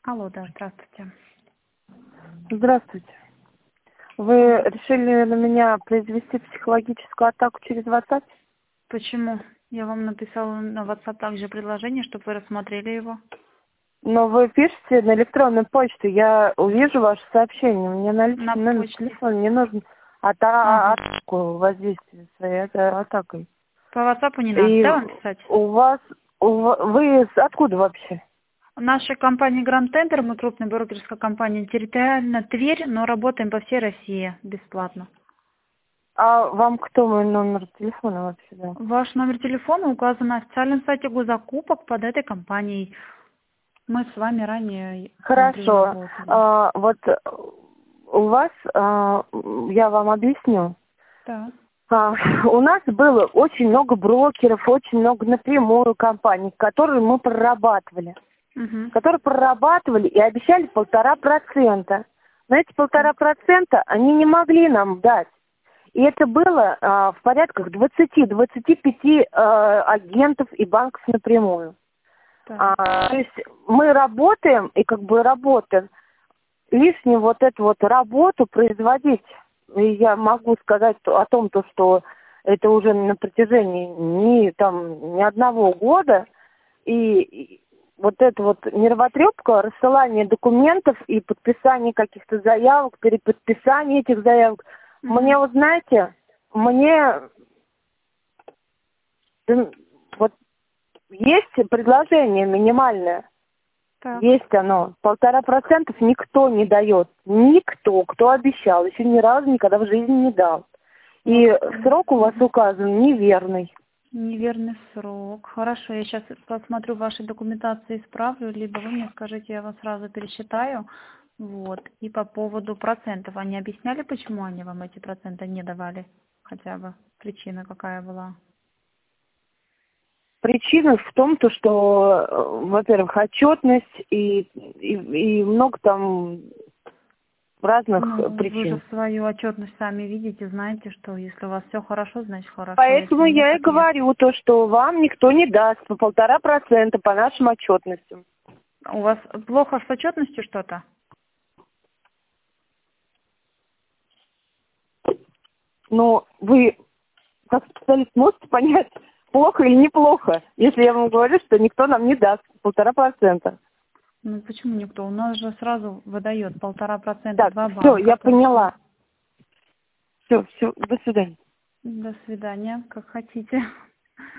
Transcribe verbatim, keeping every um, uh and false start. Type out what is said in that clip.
Алло, да, здравствуйте. Здравствуйте. Вы решили на меня произвести психологическую атаку через WhatsApp? Почему? Я вам написала на WhatsApp также предложение, чтобы вы рассмотрели его. Но вы пишете на электронную почту, я увижу ваше сообщение. Мне на личный На номер почте. телефона не нужно ата- Ага. атаку воздействия своей это атакой. По WhatsApp не надо, И да, вам писать? у вас, у ва- вы с- откуда вообще? Наша компания Grand Tender, мы крупная брокерская компания, территориально Тверь, но работаем по всей России бесплатно. А вам кто мой номер телефона вообще дал? Ваш номер телефона указан на официальном сайте госзакупок под этой компанией. Мы с вами ранее внутри Хорошо. работали. А, вот у вас, а, я вам объясню. Да. А, у нас было очень много брокеров, очень много напрямую компаний, которые мы прорабатывали. Угу. Которые прорабатывали и обещали полтора процента. Но эти полтора процента они не могли нам дать. И это было а, в порядках двадцати-двадцати пяти а, агентов и банков напрямую. Так. А, то есть мы работаем и как бы работаем. Лишнюю вот эту вот работу производить, и я могу сказать о том, то, что это уже на протяжении ни, там, ни одного года, и, и вот эта вот нервотрепка, рассылание документов и подписание каких-то заявок, переподписание этих заявок, Угу. мне, вот знаете, мне вот есть предложение минимальное. Так. Есть оно. Полтора процентов никто не дает. Никто, кто обещал, еще ни разу никогда в жизни не дал. И Вот. срок у вас указан неверный. Неверный срок. Хорошо, я сейчас посмотрю ваши документации, исправлю, либо вы мне скажите, я вас сразу пересчитаю. Вот. И по поводу процентов. Они объясняли, почему они вам эти проценты не давали? Хотя бы причина какая была? Причина в том, то, что, э, во-первых, отчетность и, и, и много там разных Ну, вы же причин. свою отчетность сами видите, знаете, что если у вас все хорошо, значит хорошо. Поэтому Если нет, я и так нет. говорю то, что вам никто не даст по полтора процента по нашим отчетностям. У вас плохо с отчетностью что-то? Но вы, как специалист, можете понять, плохо или неплохо, если я вам говорю, что никто нам не даст полтора процента. Ну почему никто? У нас же сразу выдает полтора процента Так, два все, банка. я Так что поняла. Все, все, до свидания. до свидания, как хотите.